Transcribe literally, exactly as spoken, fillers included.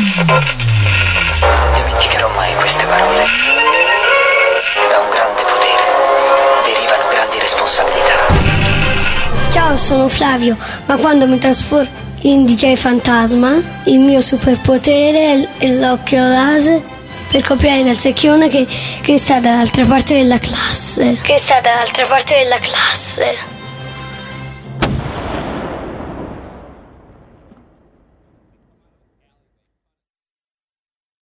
Non dimenticherò mai queste parole. Da un grande potere derivano grandi responsabilità. Ciao, sono Flavio, ma quando mi trasformo in D J Fantasma, il mio superpotere è l'occhio laser per copiare dal secchione che, che sta dall'altra parte della classe. Che sta dall'altra parte della classe.